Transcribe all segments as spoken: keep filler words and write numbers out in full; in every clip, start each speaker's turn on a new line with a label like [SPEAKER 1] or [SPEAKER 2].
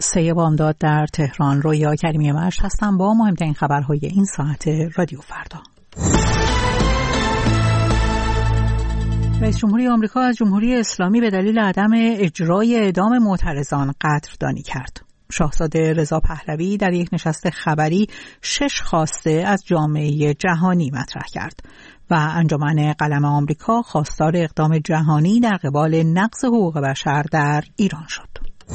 [SPEAKER 1] سه بامداد در تهران. رویا کریمی مرش هستم با مهمترین خبرهای این ساعت رادیو فردا. رئیس جمهوری آمریکا از جمهوری اسلامی به دلیل عدم اجرای اعدام معترضان قدردانی کرد. شاهزاده رضا پهلوی در یک نشست خبری شش خواسته از جامعه جهانی مطرح کرد و انجمن قلم آمریکا خواستار اقدام جهانی در قبال نقض حقوق بشر در ایران شد.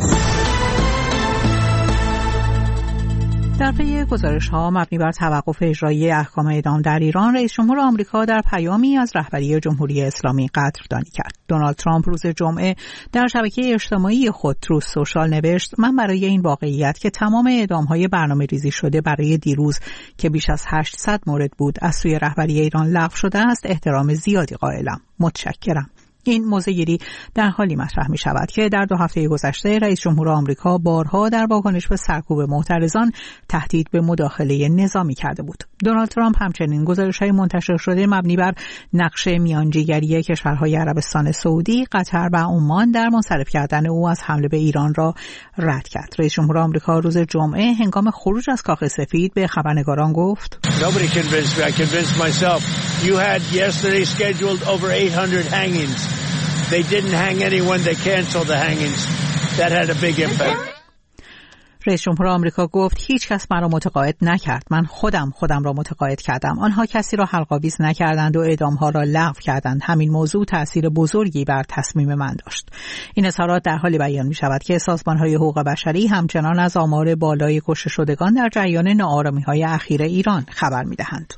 [SPEAKER 1] در پی گزارش‌ها مبنی بر توقف اجرایی احکام اعدام در ایران، رئیس جمهور آمریکا در پیامی از رهبری جمهوری اسلامی قدردانی کرد. دونالد ترامپ روز جمعه در شبکه اجتماعی خود تروث سوشال نوشت: من برای این واقعیت که تمام اعدام‌های برنامه‌ریزی شده برای دیروز که بیش از هشتصد مورد بود از سوی رهبری ایران لغو شده است احترام زیادی قائلم. متشکرم. این موضع‌گیری در حالی مطرح می شود که در دو هفته گذشته رئیس جمهور آمریکا بارها در واکنش به سرکوب معترضان تهدید به مداخله نظامی کرده بود. دونالد ترامپ همچنین گزارش‌های منتشر شده مبنی بر نقش میانجیگری کشورهای عربستان سعودی، قطر و عمان در منصرف کردن او از حمله به ایران را رد کرد. رئیس جمهور آمریکا روز جمعه هنگام خروج از کاخ سفید به خبرنگاران گفت:
[SPEAKER 2] Nobody convinced me. I convinced myself. You had yesterday scheduled over eight hundred hangings. They didn't hang anyone. They canceled the hangings. That had a big impact.
[SPEAKER 1] رئیس جمهور آمریکا گفت: هیچ کس مرا متقاعد نکرد. من خودم خودم را متقاعد کردم. آنها کسی را حلق‌آویز نکردند و اعدام‌ها را لغو کردند. همین موضوع تأثیر بزرگی بر تصمیم من داشت. این اظهارات در حالی بیان می‌شود که سازمان‌های حقوق بشری همچنان از آمار بالای کشته شدگان در جریان ناآرامی‌های اخیر ایران خبر می‌دهند.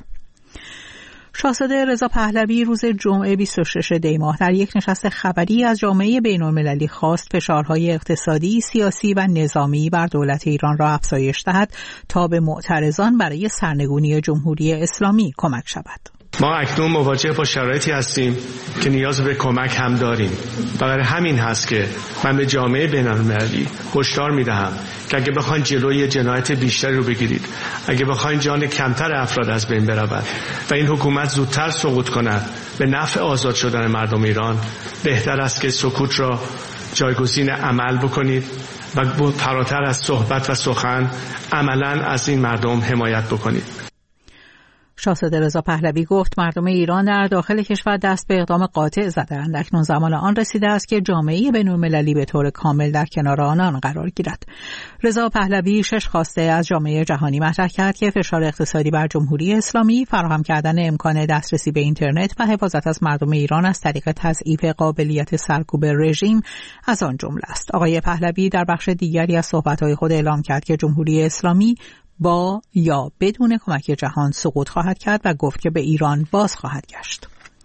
[SPEAKER 1] شاهزاده رضا پهلوی روز جمعه بیست و شش دی ماه در یک نشست خبری از جامعه بین‌المللی خواست فشارهای اقتصادی، سیاسی و نظامی بر دولت ایران را افزایش دهد تا به معترضان برای سرنگونی جمهوری اسلامی کمک شود.
[SPEAKER 3] ما اکنون مواجه با شرایطی هستیم که نیاز به کمک هم داریم. برای همین هست که من به جامعه بین‌المللی هشدار می‌دهم که اگه بخواید جلوی جنایت بیشتری رو بگیرید، اگه بخواید جان کمتر افراد از بین برود و این حکومت زودتر سقوط کند به نفع آزاد شدن مردم ایران، بهتر است که سکوت را جایگزین عمل بکنید و فراتر از صحبت و سخن عملاً از این مردم حمایت بکنید.
[SPEAKER 1] شاهزاده رضا پهلوی گفت: مردم ایران در داخل کشور دست به اقدام قاطع زدند. اکنون زمان آن رسیده است که جامعه بین‌المللی به طور کامل در کنار آنان قرار گیرد. رضا پهلوی شش خواسته از جامعه جهانی مطرح کرد که فشار اقتصادی بر جمهوری اسلامی، فراهم کردن امکان دسترسی به اینترنت و حفاظت از مردم ایران از طریق تضعیف قابلیت سرکوب رژیم از آن جمله است. آقای پهلوی در بخش دیگری از صحبت‌های خود اعلام کرد که جمهوری اسلامی با یا بدون کمک جهان سقوط خواهد کرد و گفت که به ایران باز خواهد گشت.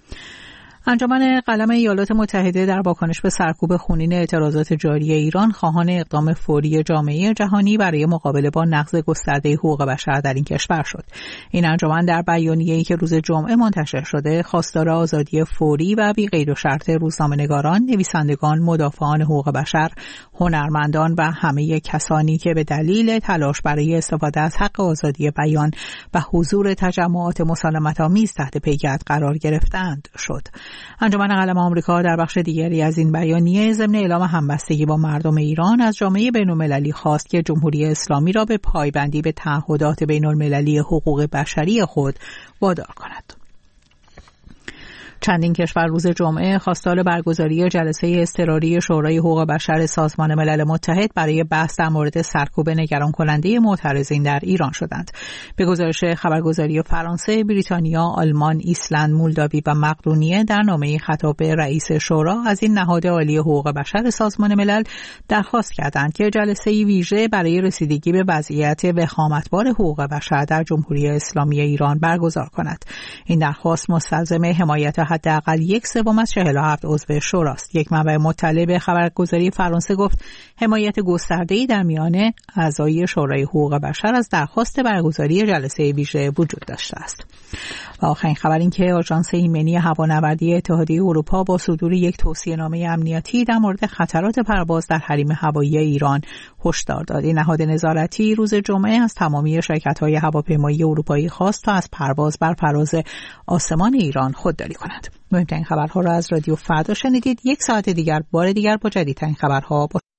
[SPEAKER 1] انجمن قلم ایالات متحده در واکنش به سرکوب خونین اعتراضات جاری ایران خواهان اقدام فوری جامعه جهانی برای مقابله با نقض گسترده حقوق بشر در این کشور شد. این انجمن در بیانیه‌ای که روز جمعه منتشر شده خواستار آزادی فوری و بی قید و شرط روزنامه‌نگاران، نویسندگان، مدافعان حقوق بشر، هنرمندان و همه کسانی که به دلیل تلاش برای استفاده از حق آزادی بیان و حضور تجمعات مسالمت‌آمیز تحت پیگرد قرار گرفتند شد. انجمن قلم آمریکا در بخش دیگری از این بیانیه ضمن اعلام همبستگی با مردم ایران از جامعه بین‌المللی خواست که جمهوری اسلامی را به پایبندی به تعهدات بین‌المللی حقوق بشری خود وادار کند. چندین کشور روز جمعه خواستار برگزاری جلسه اضطراری شورای حقوق بشر سازمان ملل متحد برای بحث در مورد سرکوب نگران کننده معترضین در ایران شدند. به گزارش خبرگزاری فرانسه، بریتانیا، آلمان، ایسلند، مولداوی و مقدونیه در نامه‌ای خطاب به رئیس شورا از این نهاد عالی حقوق بشر سازمان ملل درخواست کردند که جلسه‌ای ویژه برای رسیدگی به وضعیت وخامتبار حقوق بشر در جمهوری اسلامی ایران برگزار کند. این درخواست مستلزم حمایت حداقل یک سوم از چهل و هفت عضو شوراست. یک منبع مطلع به خبرگزاری فرانسه گفت حمایت گسترده‌ای در میان اعضای شورای حقوق بشر از درخواست برگزاری جلسه ویژه وجود داشته است. و آخرین خبر این که آژانس ایمنی هوانوردی اتحادیه اروپا با صدور یک توصیه‌نامه امنیتی در مورد خطرات پرواز در حریم هوایی ایران هشدار داد. این نهاد نظارتی روز جمعه از تمامی شرکت‌های هواپیمایی اروپایی خواست تا از پرواز بر فراز آسمان ایران خودداری کنند. مهمترین خبرها را از رادیو فردا شنیدید. یک ساعت دیگر بار دیگر با جدیدترین خبرها با